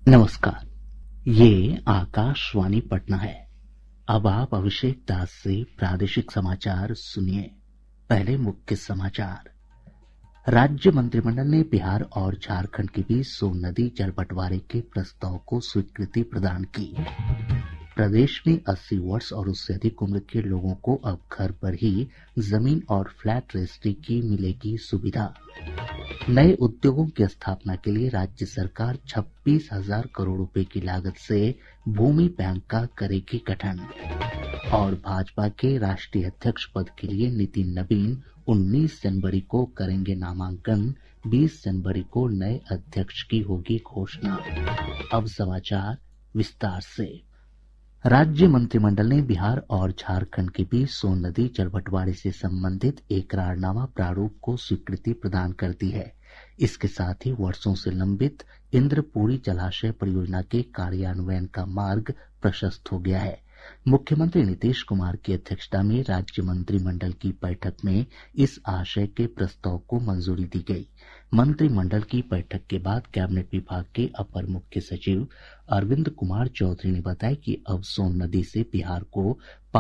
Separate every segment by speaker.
Speaker 1: नमस्कार, ये आकाशवाणी पटना है। अब आप अभिषेक दास से प्रादेशिक समाचार सुनिए। पहले मुख्य समाचार। राज्य मंत्रिमंडल ने बिहार और झारखंड के बीच सोन नदी जल बंटवारे के प्रस्ताव को स्वीकृति प्रदान की। प्रदेश में 80 वर्ष और उससे अधिक उम्र के लोगों को अब घर पर ही जमीन और फ्लैट रजिस्ट्री की मिलेगी सुविधा। नए उद्योगों की स्थापना के लिए राज्य सरकार 26,000 करोड़ रुपए की लागत से भूमि बैंक का करेगी गठन। और भाजपा के राष्ट्रीय अध्यक्ष पद के लिए नितिन नवीन 19 जनवरी को करेंगे नामांकन। 20 जनवरी को नए अध्यक्ष की होगी घोषणा। अब समाचार विस्तार से। राज्य मंत्रिमंडल ने बिहार और झारखंड के बीच सोन नदी जल बंटवारे से संबंधित एक करारनामा प्रारूप को स्वीकृति प्रदान कर दी है। इसके साथ ही वर्षों से लंबित इंद्रपुरी जलाशय परियोजना के कार्यान्वयन का मार्ग प्रशस्त हो गया है। मुख्यमंत्री नीतीश कुमार की अध्यक्षता में राज्य मंत्रिमंडल की बैठक में इस आशय के प्रस्ताव को मंजूरी दी गई। मंत्रिमंडल की बैठक के बाद कैबिनेट विभाग के अपर मुख्य सचिव अरविंद कुमार चौधरी ने बताया कि अब सोन नदी से बिहार को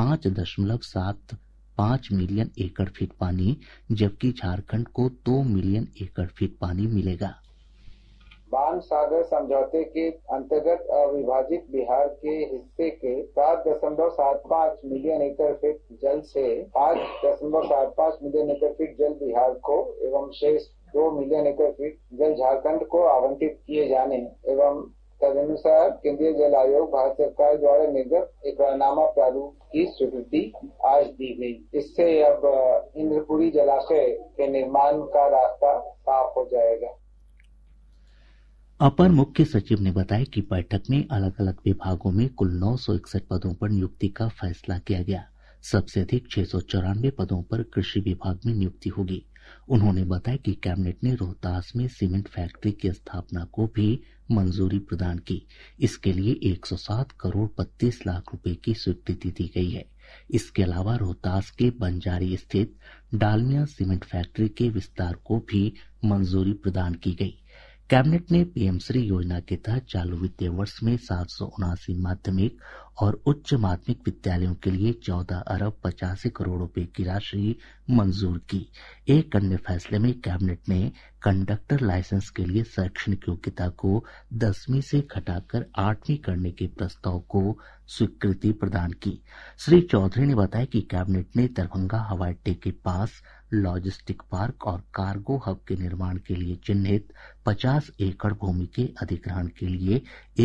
Speaker 1: 5.75 मिलियन एकड़ फीट पानी, जबकि झारखंड को 2 मिलियन एकड़ फीट पानी मिलेगा।
Speaker 2: बाण सागर समझौते के अंतर्गत अविभाजित बिहार के हिस्से के 7.75 मिलियन एकड़ फीट जल से 5.75 मिलियन एकड़ फीट जल बिहार को एवं शेष 2 मिलियन एकड़ फीट जल झारखंड को आवंटित किए जाने एवं तदनुसार केंद्रीय जल आयोग भारत सरकार द्वारा निर्गत एकरारनामा प्रारूप की स्वीकृति आज दी गई। इससे अब इंद्रपुरी जलाशय के निर्माण का रास्ता साफ हो जाएगा।
Speaker 1: अपर मुख्य सचिव ने बताया कि बैठक में अलग अलग विभागों में कुल 961 पदों पर नियुक्ति का फैसला किया गया। सबसे अधिक 694 पदों पर कृषि विभाग में नियुक्ति होगी। उन्होंने बताया कि कैबिनेट ने रोहतास में सीमेंट फैक्ट्री की स्थापना को भी मंजूरी प्रदान की। इसके लिए 107 करोड़ 32 लाख रुपए की स्वीकृति दी गई है। इसके अलावा रोहतास के बंजारी स्थित डालमिया सीमेंट फैक्ट्री के विस्तार को भी मंजूरी प्रदान की गई। कैबिनेट ने पीएम श्री योजना के तहत चालू वित्तीय वर्ष में 779 माध्यमिक और उच्च माध्यमिक विद्यालयों के लिए 14 अरब 85 करोड़ रुपए की राशि मंजूर की। एक अन्य फैसले में कैबिनेट ने कंडक्टर लाइसेंस के लिए शैक्षणिक योग्यता को 10वीं से घटाकर 8वीं करने के प्रस्ताव को स्वीकृति प्रदान की। श्री चौधरी ने बताया कि कैबिनेट ने दरभंगा हवाई अड्डे के पास लॉजिस्टिक पार्क और कार्गो हब के निर्माण के लिए चिन्हित 50 एकड़ भूमि के अधिग्रहण के लिए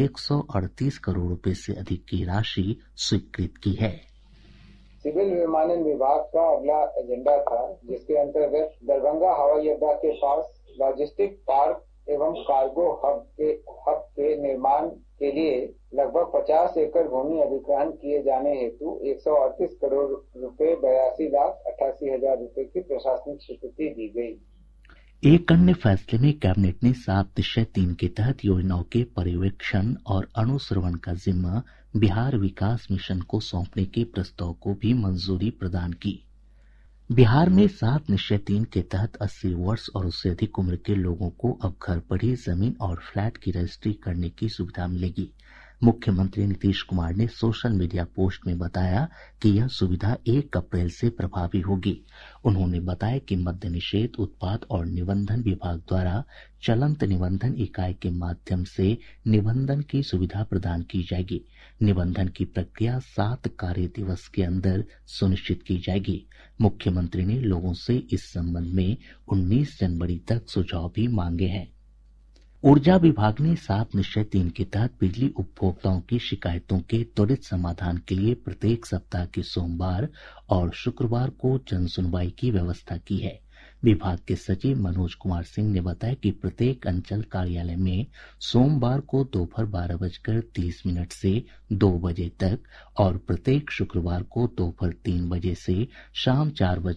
Speaker 1: 138 करोड़ रुपए से अधिक की राशि स्वीकृत की है।
Speaker 2: सिविल विमानन विभाग का अगला एजेंडा था, जिसके अंतर्गत दरभंगा हवाई अड्डा के पास लॉजिस्टिक पार्क एवं कार्गो हब के निर्माण के लिए लगभग 50 एकड़ भूमि अधिग्रहण किए जाने हेतु 138 करोड़ रुपए 82,88,000 रुपए की प्रशासनिक स्वीकृति दी गई।
Speaker 1: एक अन्य फैसले में कैबिनेट ने 7/3 के तहत योजनाओं के पर्यवेक्षण और अनुश्रवण का जिम्मा बिहार विकास मिशन को सौंपने के प्रस्ताव को भी मंजूरी प्रदान की। बिहार में 7/3 के तहत 80 वर्ष और उससे अधिक उम्र के लोगों को अब घर पर ही जमीन और फ्लैट की रजिस्ट्री करने की सुविधा मिलेगी। मुख्यमंत्री नीतीश कुमार ने सोशल मीडिया पोस्ट में बताया कि यह सुविधा 1 अप्रैल से प्रभावी होगी। उन्होंने बताया कि मद्य निषेध उत्पाद और निबंधन विभाग द्वारा चलंत निबंधन इकाई के माध्यम से निबंधन की सुविधा प्रदान की जाएगी। निबंधन की प्रक्रिया 7 कार्य दिवस के अंदर सुनिश्चित की जाएगी। मुख्यमंत्री ने लोगों से इस संबंध में 19 जनवरी तक सुझाव भी मांगे हैं। ऊर्जा विभाग ने 7/3 के तहत बिजली उपभोक्ताओं की शिकायतों के त्वरित समाधान के लिए प्रत्येक सप्ताह के सोमवार और शुक्रवार को जनसुनवाई की व्यवस्था की है। विभाग के सचिव मनोज कुमार सिंह ने बताया कि प्रत्येक अंचल कार्यालय में सोमवार को दोपहर 12:30 से 2 बजे तक और प्रत्येक शुक्रवार को दोपहर 3 बजे से शाम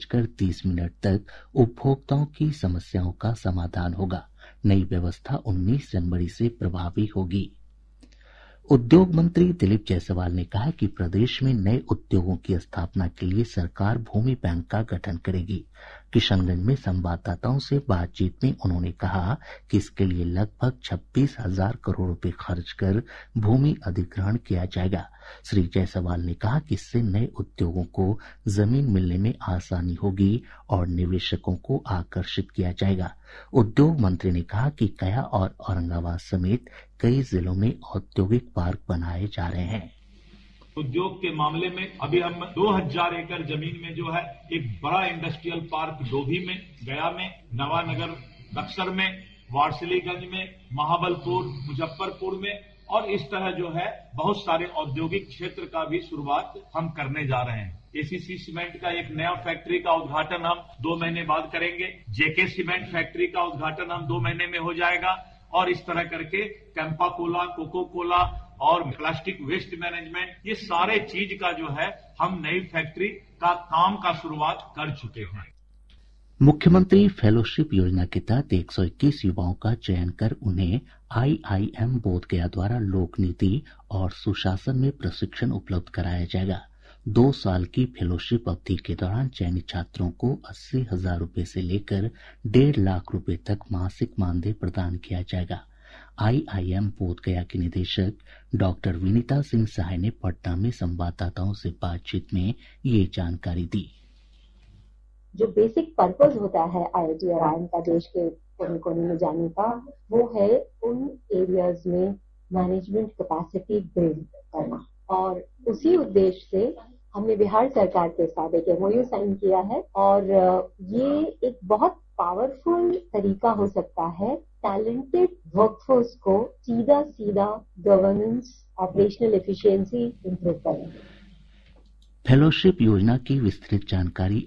Speaker 1: 4:30 तक उपभोक्ताओं की समस्याओं का समाधान होगा। नई व्यवस्था 19 जनवरी से प्रभावी होगी। उद्योग मंत्री दिलीप जायसवाल ने कहा कि प्रदेश में नए उद्योगों की स्थापना के लिए सरकार भूमि बैंक का गठन करेगी। किशनगंज में संवाददाताओं से बातचीत में उन्होंने कहा कि इसके लिए लगभग 26,000 करोड़ रुपए खर्च कर भूमि अधिग्रहण किया जाएगा। श्री जायसवाल ने कहा कि इससे नए उद्योगों को जमीन मिलने में आसानी होगी और निवेशकों को आकर्षित किया जाएगा। उद्योग मंत्री ने कहा कि गया और औरंगाबाद समेत कई जिलों में औद्योगिक पार्क बनाए जा रहे हैं।
Speaker 3: उद्योग के मामले में अभी हम 2000 एकड़ जमीन में जो है एक बड़ा इंडस्ट्रियल पार्क डोभी में, गया में, नवानगर बक्सर में, वारसिलीगंज में, महाबलपुर, मुजफ्फरपुर में और इस तरह जो है बहुत सारे औद्योगिक क्षेत्र का भी शुरुआत हम करने जा रहे हैं। एसीसी सीमेंट का एक नया फैक्ट्री का उद्घाटन हम 2 महीने बाद करेंगे। जेके सीमेंट फैक्ट्री का उद्घाटन हम 2 महीने में हो जाएगा और इस तरह करके कैंपा कोला, कोको कोला और प्लास्टिक वेस्ट मैनेजमेंट, ये सारे चीज का जो है हम नई फैक्ट्री का काम का शुरुआत कर चुके हैं।
Speaker 1: मुख्यमंत्री फेलोशिप योजना के तहत 121 युवाओं का चयन कर उन्हें IIM बोधगया द्वारा लोक नीति और सुशासन में प्रशिक्षण उपलब्ध कराया जाएगा। 2 साल की फेलोशिप अवधि के दौरान चयनित छात्रों को 80,000 रूपये से लेकर 1.5 लाख रूपये तक मासिक मानदेय प्रदान किया जाएगा। IIM बोधगया की निदेशक डॉक्टर विनीता सिंह सहाय ने पटना में संवाददाताओं से बातचीत में ये जानकारी दी।
Speaker 4: जो बेसिक पर्पस होता है IIT और IIM का देश के कोने कोने में जाने का, वो है उन एरियाज में मैनेजमेंट कैपेसिटी बिल्ड करना। और उसी उद्देश्य से हमने बिहार सरकार के साथ एक MOU साइन किया है और ये एक बहुत पावरफुल तरीका हो सकता है टैलेंटेड वर्कफोर्स को सीधा गवर्नेंस, ऑपरेशनल एफिशिएंसी इंप्रूव करने।
Speaker 1: फेलोशिप योजना की विस्तृत जानकारी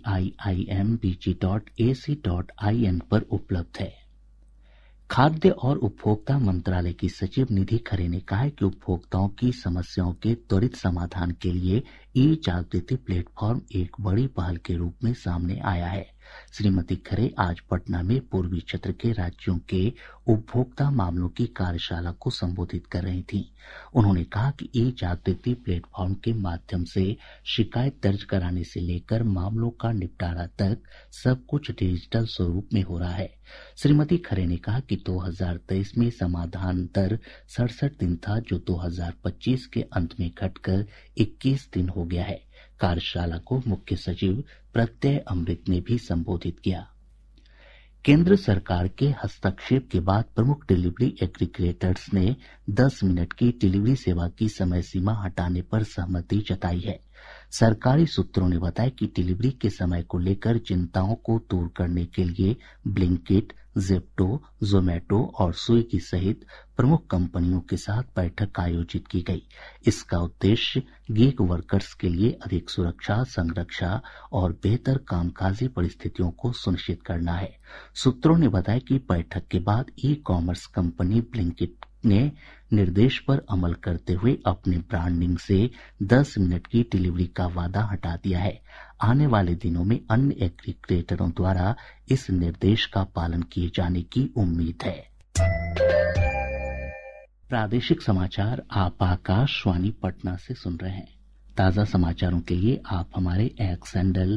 Speaker 1: iimbg.ac.in पर उपलब्ध है। खाद्य और उपभोक्ता मंत्रालय की सचिव निधि खरे ने कहा है कि उपभोक्ताओं की समस्याओं के त्वरित समाधान के लिए ई-जागृति प्लेटफॉर्म एक बड़ी पहल के रूप में सामने आया है। श्रीमती खरे आज पटना में पूर्वी क्षेत्र के राज्यों के उपभोक्ता मामलों की कार्यशाला को संबोधित कर रही थीं। उन्होंने कहा कि ई-जागृति प्लेटफॉर्म के माध्यम से शिकायत दर्ज कराने से लेकर मामलों का निपटारा तक सब कुछ डिजिटल स्वरूप में हो रहा है। श्रीमती खरे ने कहा कि 2023 में समाधान दर 67 दिन था, जो 2025 के अंत में घटकर 21 दिन हो गया है। कार्यशाला को मुख्य सचिव प्रत्यय अमृत ने भी संबोधित किया। केंद्र सरकार के हस्तक्षेप के बाद प्रमुख डिलीवरी एग्रीगेटर्स ने 10 मिनट की डिलीवरी सेवा की समय सीमा हटाने पर सहमति जताई है। सरकारी सूत्रों ने बताया कि डिलीवरी के समय को लेकर चिंताओं को दूर करने के लिए ब्लिंकिट, ज़ेप्टो, ज़ोमैटो और स्विगी सहित प्रमुख कंपनियों के साथ बैठक आयोजित की गई। इसका उद्देश्य गिग वर्कर्स के लिए अधिक सुरक्षा, संरक्षा और बेहतर कामकाजी परिस्थितियों को सुनिश्चित करना है। सूत्रों ने बताया कि बैठक के बाद ई-कॉमर्स कंपनी ब्लिंकिट ने निर्देश पर अमल करते हुए अपने ब्रांडिंग से 10 मिनट की डिलीवरी का वादा हटा दिया है। आने वाले दिनों में अन्य एग्रीगेटरों द्वारा इस निर्देश का पालन किए जाने की उम्मीद है। प्रादेशिक समाचार आप आकाशवाणी पटना से सुन रहे हैं। ताज़ा समाचारों के लिए आप हमारे एक्स हैंडल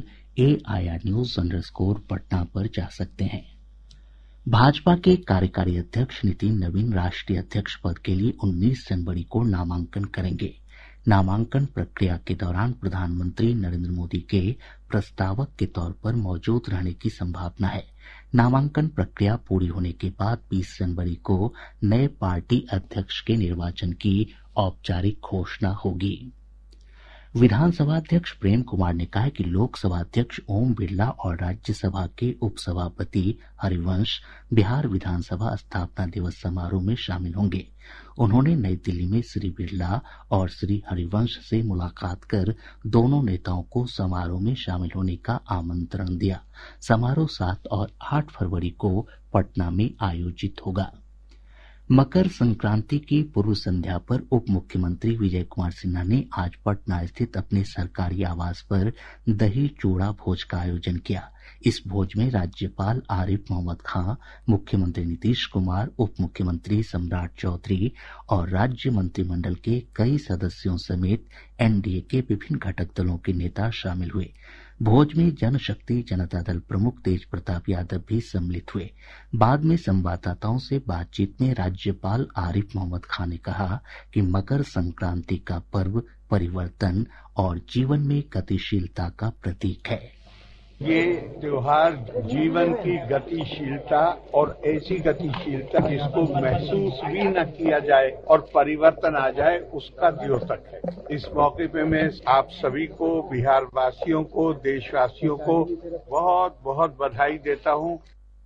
Speaker 1: AIR News_पटना पर जा सकते हैं। भाजपा के कार्यकारी अध्यक्ष नितिन नवीन राष्ट्रीय अध्यक्ष पद के लिए 19 जनवरी को नामांकन करेंगे। नामांकन प्रक्रिया के दौरान प्रधानमंत्री नरेंद्र मोदी के प्रस्तावक के तौर पर मौजूद रहने की संभावना है। नामांकन प्रक्रिया पूरी होने के बाद 20 जनवरी को नए पार्टी अध्यक्ष के निर्वाचन की औपचारिक घोषणा होगी। विधानसभा अध्यक्ष प्रेम कुमार ने कहा है कि लोकसभा अध्यक्ष ओम बिरला और राज्यसभा के उपसभापति हरिवंश बिहार विधानसभा स्थापना दिवस समारोह में शामिल होंगे। उन्होंने नई दिल्ली में श्री बिरला और श्री हरिवंश से मुलाकात कर दोनों नेताओं को समारोह में शामिल होने का आमंत्रण दिया। समारोह 7 और 8 फरवरी को पटना में आयोजित होगा। मकर संक्रांति की पूर्व संध्या पर उप मुख्यमंत्री विजय कुमार सिन्हा ने आज पटना स्थित अपने सरकारी आवास पर दही चूड़ा भोज का आयोजन किया। इस भोज में राज्यपाल आरिफ मोहम्मद खां, मुख्यमंत्री नीतीश कुमार, उप मुख्यमंत्री सम्राट चौधरी और राज्य मंत्रिमंडल के कई सदस्यों समेत NDA के विभिन्न घटक दलों के नेता शामिल हुए। भोज में जनशक्ति जनता दल प्रमुख तेज प्रताप यादव भी सम्मिलित हुए। बाद में संवाददाताओं से बातचीत में राज्यपाल आरिफ मोहम्मद खान ने कहा कि मकर संक्रांति का पर्व परिवर्तन और जीवन में गतिशीलता का प्रतीक है।
Speaker 5: ये त्योहार जीवन की गतिशीलता और ऐसी गतिशीलता जिसको महसूस भी न किया जाए और परिवर्तन आ जाए उसका द्योतक है। इस मौके पे मैं आप सभी को, बिहार वासियों को, देशवासियों को बहुत बहुत बधाई देता हूँ।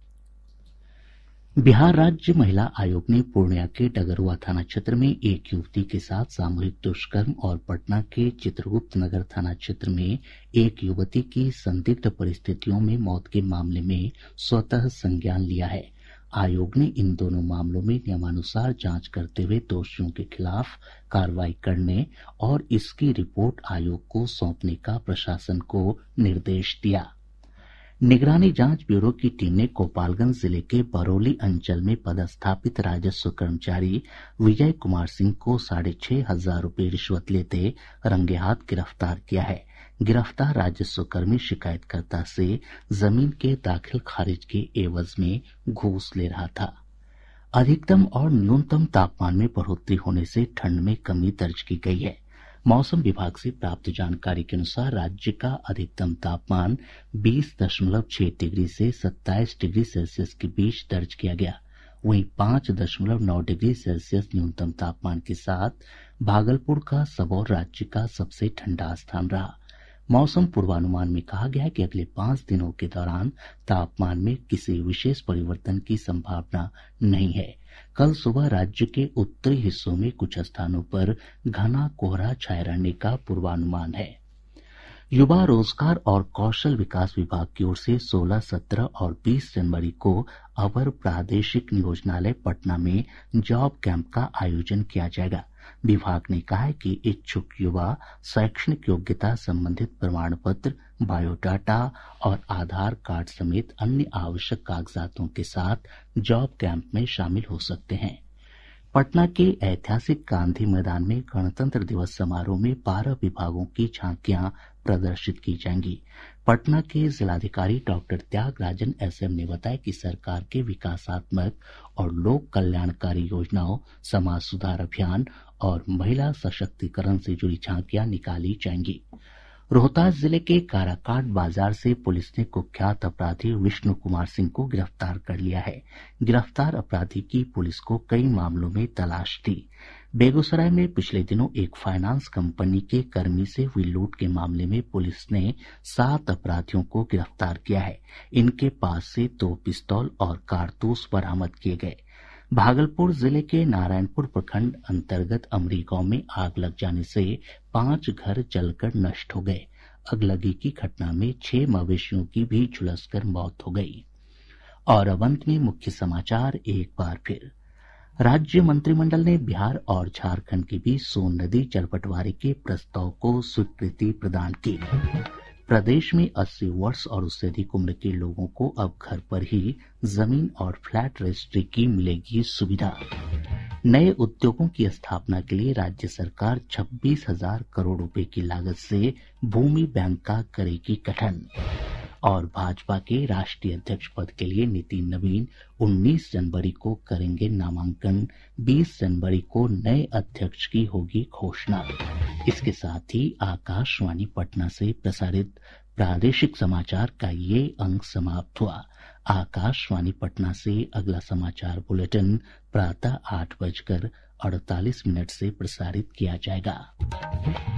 Speaker 1: बिहार राज्य महिला आयोग ने पूर्णिया के डगरुआ थाना क्षेत्र में एक युवती के साथ सामूहिक दुष्कर्म और पटना के चित्रगुप्त नगर थाना क्षेत्र में एक युवती की संदिग्ध परिस्थितियों में मौत के मामले में स्वतः संज्ञान लिया है। आयोग ने इन दोनों मामलों में नियमानुसार जांच करते हुए दोषियों के खिलाफ कार्रवाई करने और इसकी रिपोर्ट आयोग को सौंपने का प्रशासन को निर्देश दिया। निगरानी जांच ब्यूरो की टीम ने गोपालगंज जिले के बरौली अंचल में पदस्थापित राजस्व कर्मचारी विजय कुमार सिंह को 6,500 रूपये रिश्वत लेते रंगे हाथ गिरफ्तार किया है। गिरफ्तार राजस्व कर्मी शिकायतकर्ता से जमीन के दाखिल खारिज के एवज में घूस ले रहा था। अधिकतम और न्यूनतम तापमान में बढ़ोतरी होने से ठंड में कमी दर्ज की गई है। मौसम विभाग से प्राप्त जानकारी के अनुसार राज्य का अधिकतम तापमान 20.6 डिग्री से 27 डिग्री सेल्सियस के बीच दर्ज किया गया। वहीं 5.9 डिग्री सेल्सियस न्यूनतम तापमान के साथ भागलपुर का सबौर राज्य का सबसे ठंडा स्थान रहा। मौसम पूर्वानुमान में कहा गया है कि अगले 5 दिनों के दौरान तापमान में किसी विशेष परिवर्तन की संभावना नहीं है। कल सुबह राज्य के उत्तरी हिस्सों में कुछ स्थानों पर घना कोहरा छाये रहने का पूर्वानुमान है। युवा रोजगार और कौशल विकास विभाग की ओर से 16, 17 और 20 जनवरी को अवर प्रादेशिक नियोजनालय पटना में जॉब कैंप का आयोजन किया जाएगा। विभाग ने कहा है कि इच्छुक युवा शैक्षणिक योग्यता संबंधित प्रमाण पत्र, बायोडाटा और आधार कार्ड समेत अन्य आवश्यक कागजातों के साथ जॉब कैंप में शामिल हो सकते हैं। पटना के ऐतिहासिक गांधी मैदान में गणतंत्र दिवस समारोह में 12 विभागों की झांकियां प्रदर्शित की जाएंगी। पटना के जिलाधिकारी डॉक्टर त्यागराजन एसएम ने बताया कि सरकार के विकासात्मक और लोक कल्याणकारी योजनाओं, समाज सुधार अभियान और महिला सशक्तिकरण से जुड़ी झांकियां निकाली जाएंगी। रोहतास जिले के काराकाट बाजार से पुलिस ने कुख्यात अपराधी विष्णु कुमार सिंह को गिरफ्तार कर लिया है। गिरफ्तार अपराधी की पुलिस को कई मामलों में तलाश थी। बेगूसराय में पिछले दिनों एक फाइनेंस कंपनी के कर्मी से हुई लूट के मामले में पुलिस ने 7 अपराधियों को गिरफ्तार किया है। इनके पास से 2 पिस्तौल और कारतूस बरामद किए गए। भागलपुर जिले के नारायणपुर प्रखंड अंतर्गत अमरी गांव में आग लग जाने से 5 घर जलकर नष्ट हो गए। अगलगी की घटना में 6 मवेशियों की भी झुलसकर मौत हो गई। और अब अंत में मुख्य समाचार एक बार फिर। राज्य मंत्रिमंडल ने बिहार और झारखंड के बीच सोन नदी जल बंटवारे के प्रस्ताव को स्वीकृति प्रदान की। प्रदेश में 80 वर्ष और उससे अधिक उम्र के लोगों को अब घर पर ही जमीन और फ्लैट रजिस्ट्री की मिलेगी सुविधा। नए उद्योगों की स्थापना के लिए राज्य सरकार 26,000 करोड़ रुपए की लागत से भूमि बैंक का करेगी गठन। और भाजपा के राष्ट्रीय अध्यक्ष पद के लिए नितिन नवीन 19 जनवरी को करेंगे नामांकन। 20 जनवरी को नए अध्यक्ष की होगी घोषणा। इसके साथ ही आकाशवाणी पटना से प्रसारित प्रादेशिक समाचार का ये अंक समाप्त हुआ। आकाशवाणी पटना से अगला समाचार बुलेटिन प्रातः 8:48 से प्रसारित किया जाएगा।